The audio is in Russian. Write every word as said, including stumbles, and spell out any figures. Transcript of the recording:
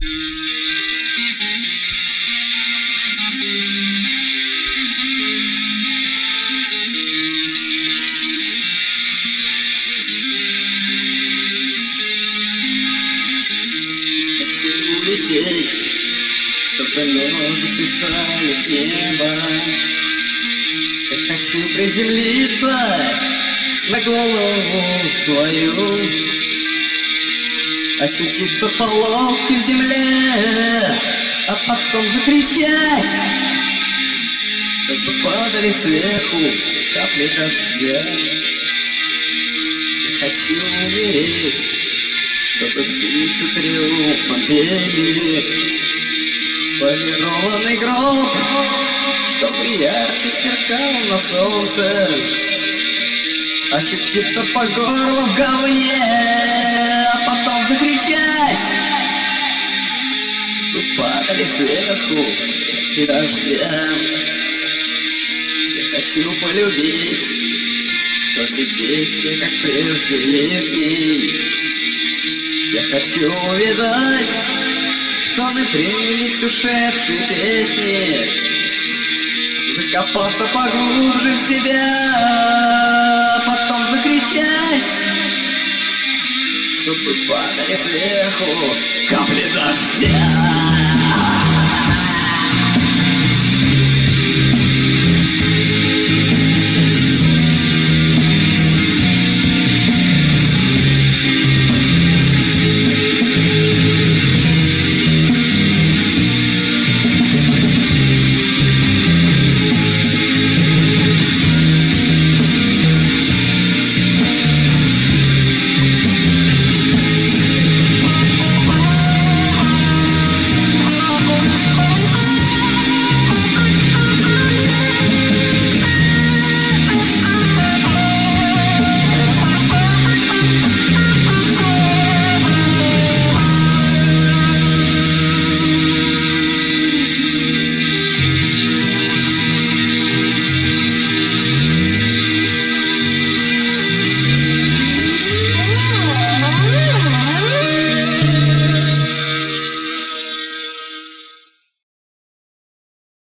Хочу улететь, чтобы ноги свисали с неба. Я хочу приземлиться на голову свою, очутиться по локти в земле, а потом закричать, чтобы падали сверху капли дождя. Я хочу умереть, чтобы птицы триумфом пели, полированный гроб, чтобы ярче сверкал на солнце, очутиться по горло в говне, а потом закричать, чтобы падали сверху и дождя. Я хочу полюбить, только здесь я, как прежде, лишний. Я хочу увязать сонной прелесть ушедшей песни, закопаться поглубже в себя, а потом закричать, чтобы падали сверху капли дождя.